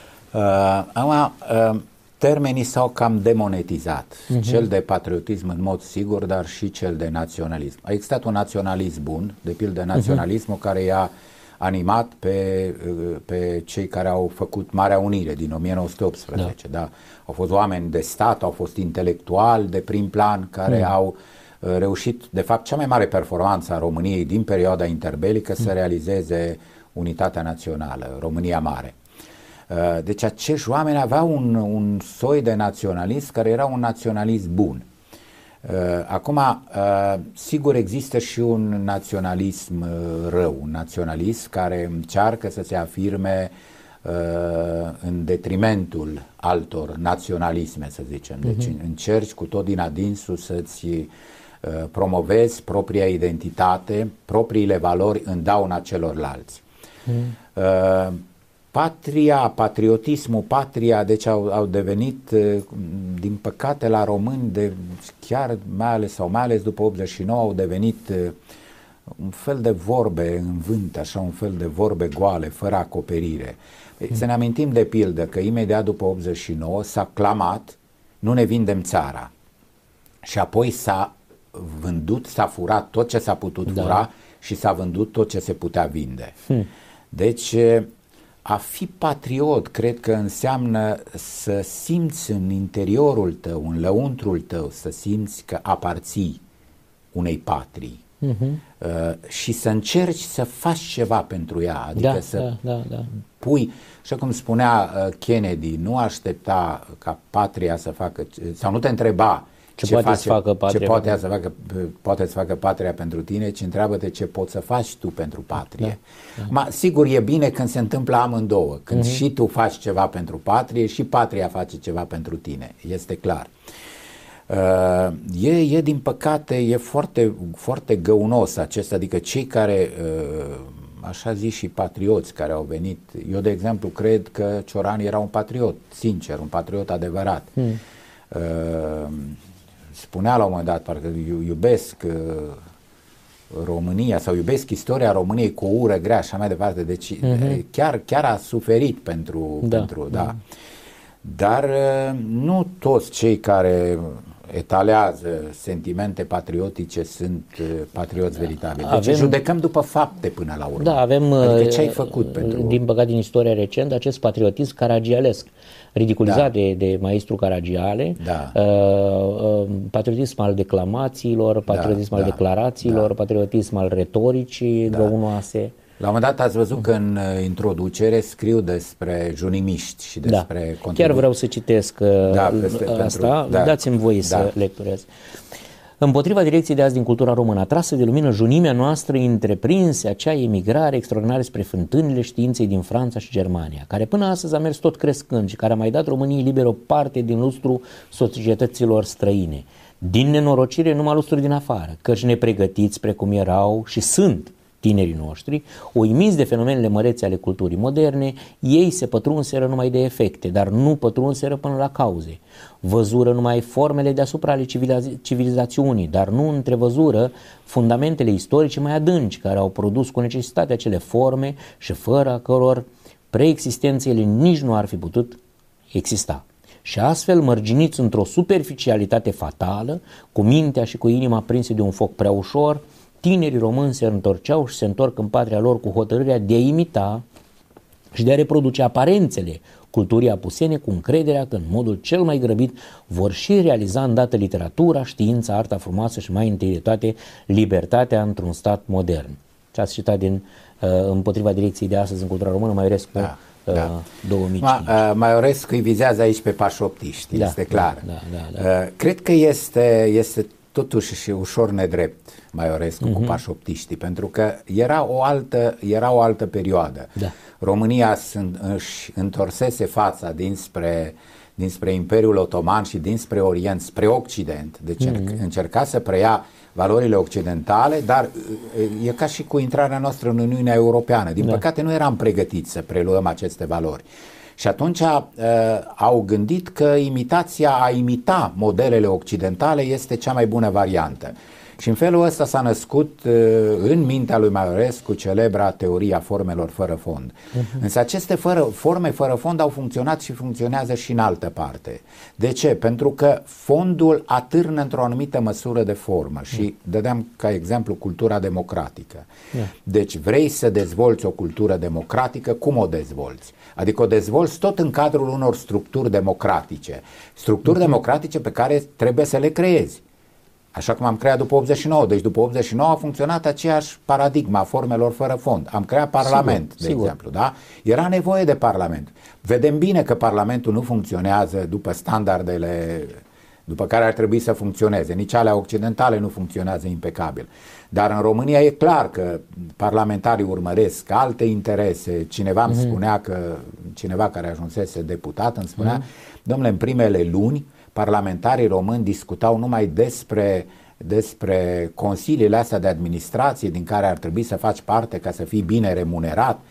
Termenii s-au cam demonetizat. Cel de patriotism în mod sigur, dar și cel de naționalism. A existat un naționalism bun, de pildă naționalismul care i-a animat pe cei care au făcut Marea Unire din 1918. Au fost oameni de stat, au fost intelectuali de prim plan care au reușit, de fapt, cea mai mare performanță a României din perioada interbelică să realizeze unitatea națională, România Mare. Deci acești oameni aveau un soi de naționalism care era un naționalism bun. Acum, sigur există și un naționalism rău, un naționalism care încearcă să se afirme în detrimentul altor naționalisme, să zicem. Deci încerci cu tot din adinsul să-ți promovezi propria identitate, propriile valori în dauna celorlalți. Patriotismul, patria, deci au devenit, din păcate, la români, chiar mai ales după 89, au devenit un fel de vorbe în vânt, așa, un fel de vorbe goale, fără acoperire. Să ne amintim de pildă că imediat după 89 s-a clamat, nu ne vindem țara. Și apoi s-a vândut, s-a furat tot ce s-a putut fura și s-a vândut tot ce se putea vinde. Deci, a fi patriot, cred că înseamnă să simți în interiorul tău, în lăuntrul tău, să simți că aparții unei patrii și să încerci să faci ceva pentru ea, adică să pui, așa cum spunea Kennedy, nu aștepta ca patria să facă, sau nu te întreba Ce poate să facă patria? Poate să facă patria pentru tine, ci întreabă-te ce poți să faci tu pentru patrie. Sigur, e bine când se întâmplă amândouă, când și tu faci ceva pentru patrie și patria face ceva pentru tine, este clar. Din păcate, e foarte, foarte găunos acesta, adică cei care, așa zis și patrioți care au venit, eu de exemplu cred că Cioran era un patriot, sincer, un patriot adevărat. Spunea la un moment dat, parcă iubesc România sau iubesc istoria României cu o ură grea, așa mai departe, deci chiar a suferit pentru. Dar nu toți cei care etalează sentimente patriotice sunt patrioți veritabili. Deci judecăm după fapte până la urmă. Adică ce ai făcut pentru... Din păcate, din istoria recentă, acest patriotism caragialesc, ridiculizat de maestru Caragiale, patriotism al declamațiilor, patriotism al declarațiilor, patriotism al retoricii drăunoase. La un moment dat ați văzut că în introducere scriu despre junimiști și despre Chiar vreau să citesc asta, dați-mi voie să lecturez. Împotriva direcției de azi din cultura română, atrasă de lumină junimea noastră, întreprinse acea emigrare extraordinară spre fântânile științei din Franța și Germania, care până astăzi a mers tot crescând și care a mai dat României liber o parte din lustru societăților străine. Din nenorocire numai lustru din afară, căci nepregătiți precum erau și sunt tinerii noștri, uimiți de fenomenele mărețe ale culturii moderne, ei se pătrunseră numai de efecte, dar nu pătrunseră până la cauze. Văzură numai formele deasupra ale civilizațiunii, dar nu întrevăzură fundamentele istorice mai adânci, care au produs cu necesitate acele forme și fără a căror preexistență ele nici nu ar fi putut exista. Și astfel, mărginiți într-o superficialitate fatală, cu mintea și cu inima aprinse de un foc prea ușor, tinerii români se întorceau și se întorc în patria lor cu hotărârea de a imita și de a reproduce aparențele culturii apusene, cu încrederea că în modul cel mai grăbit vor și realiza îndată literatura, știința, arta frumoasă și mai întâi de toate libertatea într-un stat modern. Ce ați citat din Împotriva direcției de astăzi în cultura română, Maiorescu, 2005. Maiorescu îi vizează aici pe pașoptiști, este clar. Cred că este totuși și ușor nedrept Maiorescu cu pașoptiștii, pentru că era o altă perioadă. România își întorsese fața dinspre Imperiul Otoman și dinspre Orient spre Occident, deci încerca să preia valorile occidentale, dar e ca și cu intrarea noastră în Uniunea Europeană. Din păcate nu eram pregătiți să preluăm aceste valori. Și atunci au gândit că a imita modelele occidentale este cea mai bună variantă. Și în felul ăsta s-a născut în mintea lui Maiorescu celebra teoria formelor fără fond. Însă aceste forme fără fond au funcționat și funcționează și în altă parte. De ce? Pentru că fondul atârnă într-o anumită măsură de formă și dădeam ca exemplu cultura democratică. Deci vrei să dezvolți o cultură democratică, cum o dezvolți? Adică o dezvolți tot în cadrul unor structuri democratice. Structuri democratice pe care trebuie să le creezi. Așa cum am creat după 89. Deci după 89 a funcționat aceeași paradigma a formelor fără fond. Am creat parlament, de exemplu. Da? Era nevoie de parlament. Vedem bine că parlamentul nu funcționează după standardele după care ar trebui să funcționeze. Nici alea occidentale nu funcționează impecabil. Dar în România e clar că parlamentarii urmăresc alte interese. Cineva îmi spunea cineva care ajunsese deputat îmi spunea, domnule, în primele luni parlamentarii români discutau numai despre consiliile astea de administrație din care ar trebui să faci parte ca să fii bine remunerat,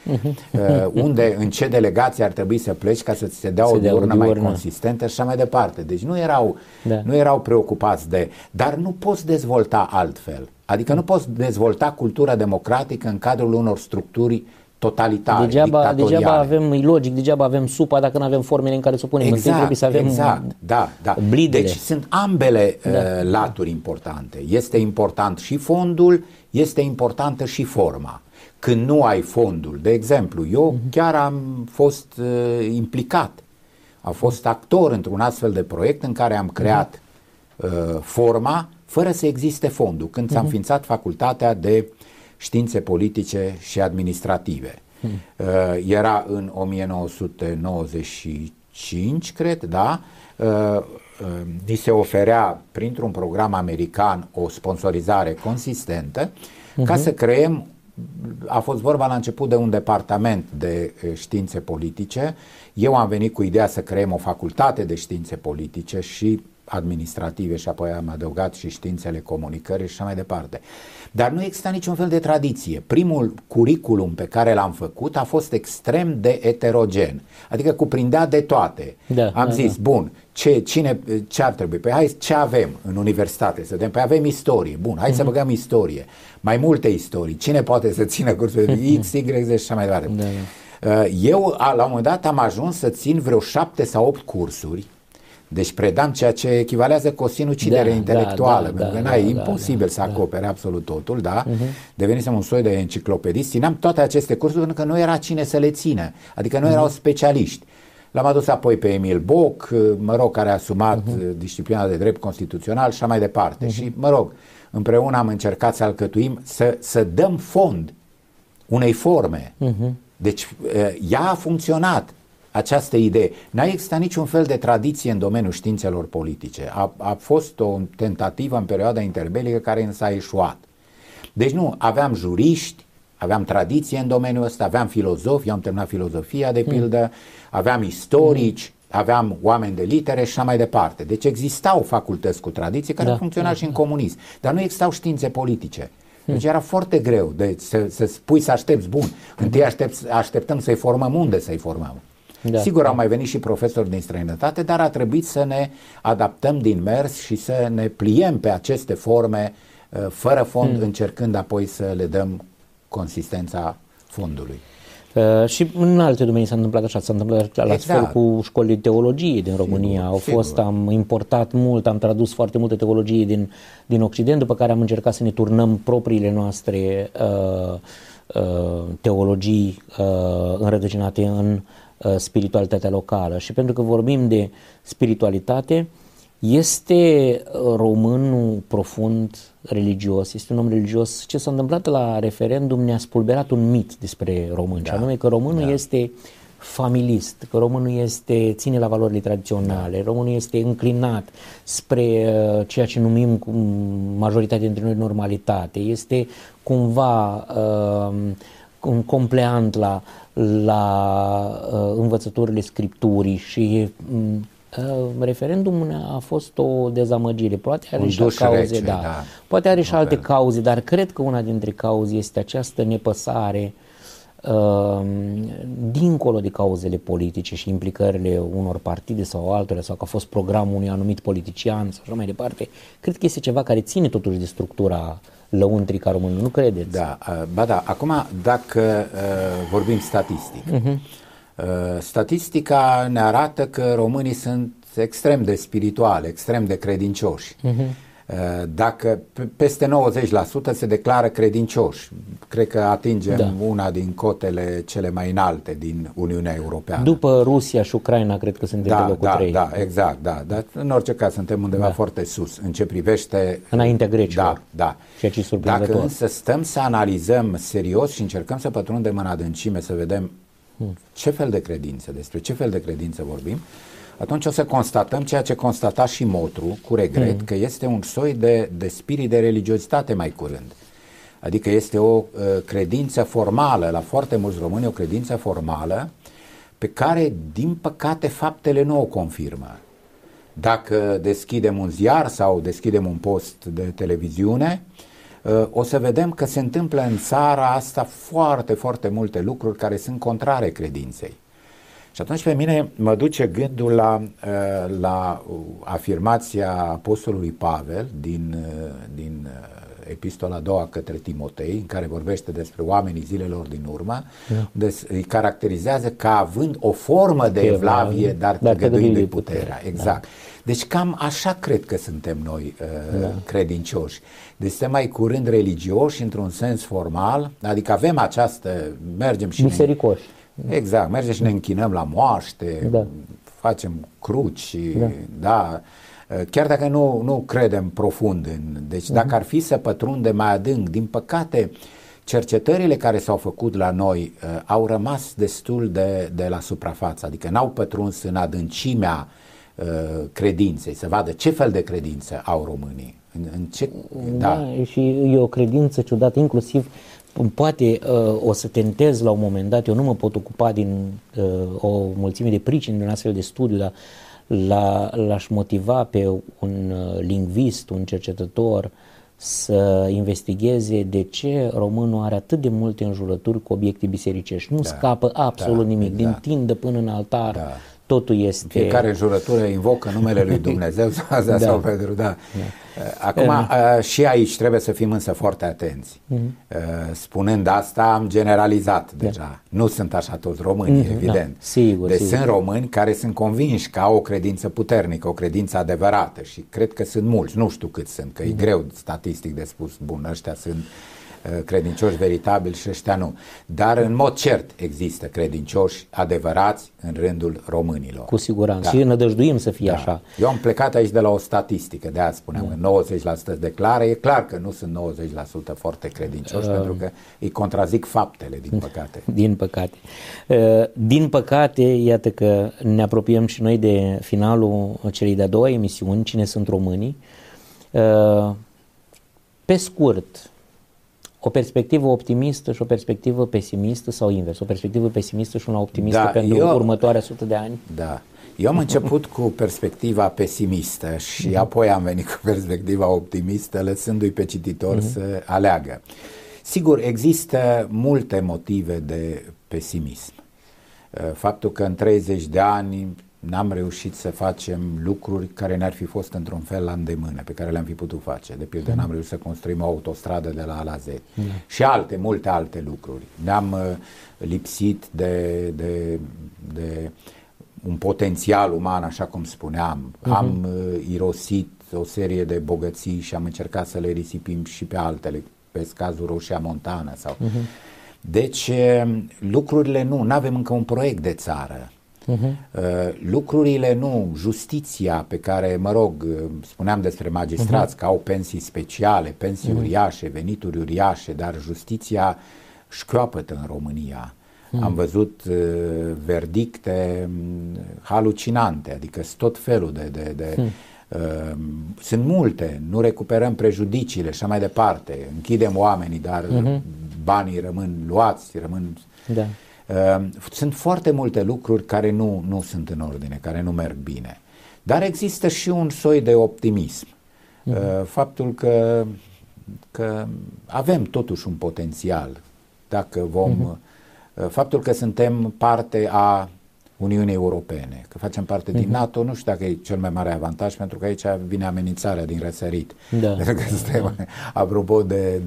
în ce delegație ar trebui să pleci ca să ți se dea o diurnă mai consistentă și așa mai departe. Deci nu erau preocupați dar nu poți dezvolta altfel. Adică nu poți dezvolta cultura democratică în cadrul unor structuri totalitare, degeaba avem, e logic, degeaba avem supa dacă nu avem formele în care să o punem. Trebuie să avem blidele. Deci sunt ambele laturi importante. Este important și fondul, este importantă și forma. Când nu ai fondul, de exemplu, eu chiar am fost implicat, am fost actor într-un astfel de proiect în care am creat forma fără să existe fondul, când s-a înființat facultatea de științe politice și administrative. Era în 1995, cred, da? ni se oferea printr-un program american o sponsorizare consistentă ca să creăm, a fost vorba la început de un departament de științe politice, eu am venit cu ideea să creăm o facultate de științe politice și administrative și apoi am adăugat și științele comunicării și așa mai departe. Dar nu exista niciun fel de tradiție. Primul curriculum pe care l-am făcut a fost extrem de eterogen, adică cuprindea de toate. Am zis, bun, ce ar trebui? Păi hai, ce avem în universitate? Să vedem, păi avem istorie. Bun, hai să băgăm istorie. Mai multe istorii. Cine poate să țină cursul de X, Y, Z și așa mai departe. Eu, la un moment dat, am ajuns să țin vreo 7 sau 8 cursuri. Deci predam ceea ce echivalează cu o sinucidere intelectuală, pentru că e imposibil să acopere absolut totul, da? Devenisem un soi de enciclopedist, țineam toate aceste cursuri pentru că nu era cine să le țină, adică nu erau specialiști. L-am adus apoi pe Emil Boc, care a asumat disciplina de drept constituțional și așa mai departe. Și, împreună am încercat să alcătuim, să dăm fond unei forme. Deci ea a funcționat. Această idee. N-a existat niciun fel de tradiție în domeniul științelor politice. A fost o tentativă în perioada interbelică care însă a eșuat. Deci nu, aveam juriști, aveam tradiție în domeniul ăsta, aveam filozofi, eu am terminat filozofia de pildă, aveam istorici, aveam oameni de litere și așa mai departe. Deci existau facultăți cu tradiție care au funcționat și în comunism, dar nu existau științe politice. Deci era foarte greu să spui să aștepți, bun, întâi așteptăm să-i formăm, unde să-i formăm? Sigur, au mai venit și profesori din străinătate, dar a trebuit să ne adaptăm din mers și să ne pliem pe aceste forme fără fond, încercând apoi să le dăm consistența fondului. Și în alte domenii s-a întâmplat așa, s-a întâmplat la fel cu școlile de teologie din România. Am importat mult, am tradus foarte multe teologii din Occident, după care am încercat să ne turnăm propriile noastre teologii înrădăcinate în spiritualitatea locală. Și pentru că vorbim de spiritualitate, este românul profund religios, este un om religios. Ce s-a întâmplat la referendum ne-a spulberat un mit despre român, și anume că românul este familist, că românul ține la valorile tradiționale, românul este înclinat spre ceea ce numim cu majoritatea dintre noi normalitate, este cumva un compleant la învățăturile Scripturii și referendumul a fost o dezamăgire. Poate are și cauze, poate are și alte cauze, dar cred că una dintre cauze este această nepăsare dincolo de cauzele politice și implicările unor partide sau altele, sau că a fost programul unui anumit politician sau așa mai departe. Cred că este ceva care ține totuși de structura lăuntrică a românului, nu credeți? Da. Acum, dacă vorbim statistic, statistica ne arată că românii sunt extrem de spirituali, extrem de credincioși. Dacă peste 90% se declară credincioși, cred că atingem una din cotele cele mai înalte din Uniunea Europeană. După Rusia și Ucraina, cred că suntem pe locul 3. Exact. Dar în orice caz suntem undeva foarte sus în ce privește înaintea grecilor. Ceea ce e surprinzător. Dacă însă stăm să analizăm serios și încercăm să pătrundem în adâncime, să vedem despre ce fel de credință vorbim, atunci o să constatăm ceea ce constata și Motru, cu regret, că este un soi de spirit de religiozitate mai curând. Adică este o credință formală, la foarte mulți români, o credință formală pe care, din păcate, faptele nu o confirmă. Dacă deschidem un ziar sau deschidem un post de televiziune, o să vedem că se întâmplă în țara asta foarte, foarte multe lucruri care sunt contrare credinței. Și atunci pe mine mă duce gândul la afirmația apostolului Pavel din epistola a doua către Timotei, în care vorbește despre oamenii zilelor din urmă, unde îi caracterizează ca având o formă de evlavie, dar tăgăduind de puterea. Exact. Deci cam așa cred că suntem noi credincioși. Deci suntem mai curând religioși într-un sens formal, adică avem mergem și bisericoși. Exact, mergem și ne închinăm la moaște, facem cruci, chiar dacă nu credem profund deci dacă ar fi să pătrundem mai adânc, din păcate cercetările care s-au făcut la noi au rămas destul de la suprafață, adică n-au pătruns în adâncimea credinței, să vadă ce fel de credință au românii. În ce, da, și e o credință ciudată, inclusiv poate o să tentez la un moment dat, eu nu mă pot ocupa din o mulțime de pricini din astfel de studiu, dar l-aș motiva pe un lingvist, un cercetător să investigheze de ce românul are atât de multe înjurături cu obiecte bisericești. Nu scapă absolut nimic, din tindă până în altar, totul este... Fiecare înjurătură invocă numele lui Dumnezeu sau Petru, Acum, și aici trebuie să fim însă foarte atenți. Spunând asta, am generalizat deja. Nu sunt așa toți românii, evident. Sigur, sunt români care sunt convinși că au o credință puternică, o credință adevărată și cred că sunt mulți, nu știu cât sunt, că e greu statistic de spus, bun, ăștia sunt credincioși veritabili și ăștia nu. Dar în mod cert există credincioși adevărați în rândul românilor. Cu siguranță. Și nădăjduim să fie așa. Eu am plecat aici de la o statistică, de aia spuneam, 90% declară. E clar că nu sunt 90% foarte credincioși, pentru că îi contrazic faptele, din păcate. Din păcate. Din păcate, iată că ne apropiem și noi de finalul celei de-a doua emisiuni, Cine sunt românii? Pe scurt, o perspectivă optimistă și o perspectivă pesimistă sau invers? O perspectivă pesimistă și una optimistă pentru următoarea 100 de ani? Da. Eu am început cu perspectiva pesimistă și apoi am venit cu perspectiva optimistă, lăsându-i pe cititor să aleagă. Sigur, există multe motive de pesimism. Faptul că în 30 de ani n-am reușit să facem lucruri care ne-ar fi fost într-un fel la îndemână, pe care le-am fi putut face. De pildă, n-am reușit să construim o autostradă de la A la Z. Și multe alte lucruri. Ne-am lipsit de un potențial uman, așa cum spuneam. Am irosit o serie de bogății și am încercat să le risipim și pe altele, pe cazul Roșia Montană. Deci, lucrurile nu avem încă un proiect de țară. Lucrurile nu, justiția pe care, spuneam despre magistrați că au pensii speciale, pensii uriașe, venituri uriașe, dar justiția șchioapătă în România. Am văzut verdicte halucinante, adică tot felul sunt multe, nu recuperăm prejudiciile și așa mai departe, închidem oamenii, dar banii rămân luați, sunt foarte multe lucruri care nu sunt în ordine, care nu merg bine. Dar există și un soi de optimism. Faptul că avem totuși un potențial. Dacă faptul că suntem parte a Uniunii Europene, că facem parte din NATO, nu știu dacă e cel mai mare avantaj, pentru că aici vine amenințarea din răsărit. Pentru că suntem, apropo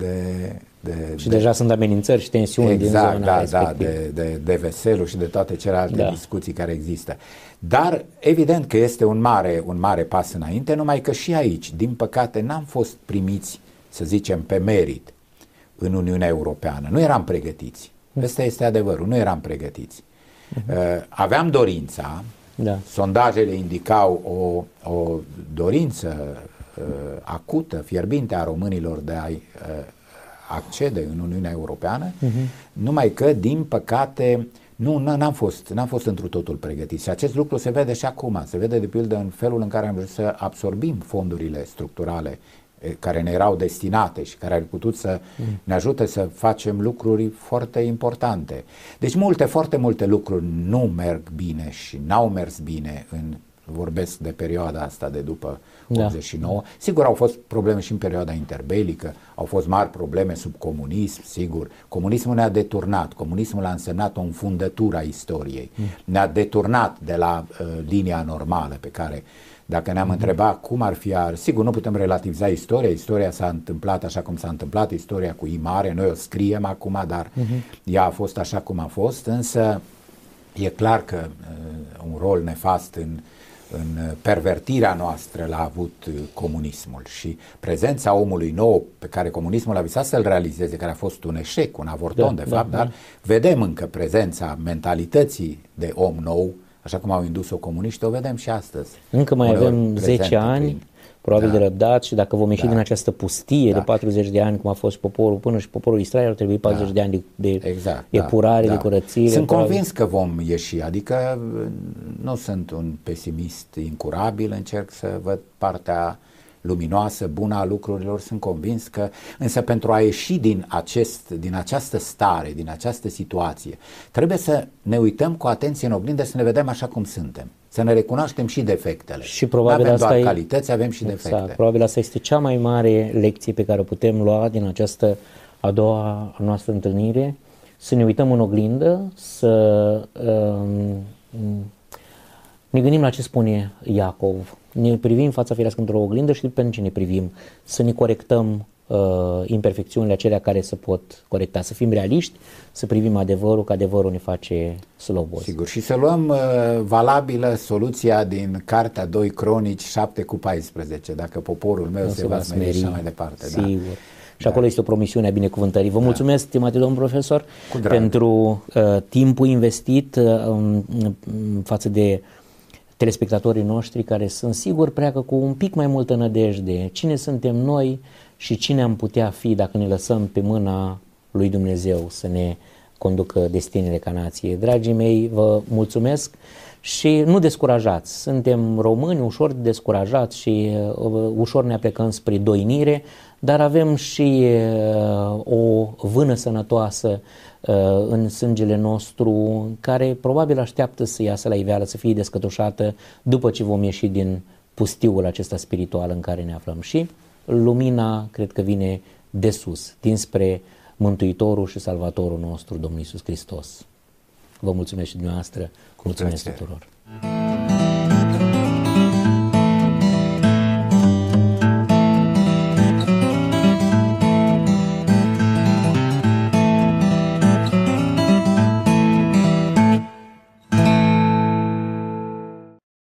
și deja sunt amenințări și tensiuni din zona respectivă. De veselul și de toate celelalte discuții care există. Dar evident că este un mare pas înainte, numai că și aici, din păcate, n-am fost primiți, să zicem, pe merit în Uniunea Europeană. Nu eram pregătiți. Ăsta este adevărul, nu eram pregătiți. Aveam dorința, sondajele indicau o dorință acută, fierbinte a românilor de a accede în Uniunea Europeană, numai că, din păcate, n-am fost întru totul pregătiți. Și acest lucru se vede și acum. Se vede, de pildă, în felul în care am vrut să absorbim fondurile structurale care ne erau destinate și care ar putut să ne ajute să facem lucruri foarte importante. Deci foarte multe lucruri nu merg bine și n-au mers bine vorbesc de perioada asta de după 89. Sigur, au fost probleme și în perioada interbelică, au fost mari probleme sub comunism, sigur. Comunismul ne-a deturnat, comunismul a însemnat o înfundătură a istoriei. Ne-a deturnat de la linia normală pe care, dacă ne-am întrebat cum ar fi, sigur, nu putem relativiza istoria s-a întâmplat așa cum s-a întâmplat, istoria cu I mare, noi o scriem acum, dar ea a fost așa cum a fost, însă e clar că un rol nefast în pervertirea noastră l-a avut comunismul și prezența omului nou pe care comunismul a visat să-l realizeze, care a fost un eșec, un avorton de fapt, dar vedem încă prezența mentalității de om nou, așa cum au indus-o comuniștii, o vedem și astăzi. Încă mai avem 10 ani probabil de răbdat, și dacă vom ieși din această pustie de 40 de ani, cum a fost poporul, până și poporul Israel, ar trebui 40 de ani de epurare, de curățire. Sunt convins că vom ieși, adică nu sunt un pesimist incurabil, încerc să văd partea luminoasă, bună a lucrurilor, sunt convins că, însă pentru a ieși din această stare, din această situație, trebuie să ne uităm cu atenție în oglindă, să ne vedem așa cum suntem, să ne recunoaștem și defectele. Și probabil avem asta doar calități, avem și defecte. Probabil asta este cea mai mare lecție pe care o putem lua din această a doua noastră întâlnire, să ne uităm în oglindă, să ne gândim la ce spune Iacov. Ne privim fața firească într-o oglindă și după ce ne privim să ne corectăm imperfecțiunile acelea care se pot corecta, să fim realiști, să privim adevărul, că adevărul ne face slobozi. Sigur, și să luăm valabilă soluția din cartea 2 Cronici 7:14, dacă poporul meu se va smeri și așa mai departe. Sigur. Da. Și acolo este o promisiune a binecuvântării. Vă mulțumesc, stimate domn profesor, pentru timpul investit față de telespectatorii noștri, care sunt sigur pleacă cu un pic mai multă nădejde. Cine suntem noi și cine am putea fi dacă ne lăsăm pe mâna lui Dumnezeu să ne conducă destinele ca nație. Dragii mei, vă mulțumesc și nu descurajați. Suntem români, ușor descurajați și ușor ne aplecăm spre doinire, dar avem și o vână sănătoasă în sângele nostru, care probabil așteaptă să iasă la iveală, să fie descătușată după ce vom ieși din pustiul acesta spiritual în care ne aflăm. Și lumina cred că vine de sus, dinspre Mântuitorul și Salvatorul nostru, Domnul Iisus Hristos. Vă mulțumesc și dumneavoastră, mulțumesc tuturor.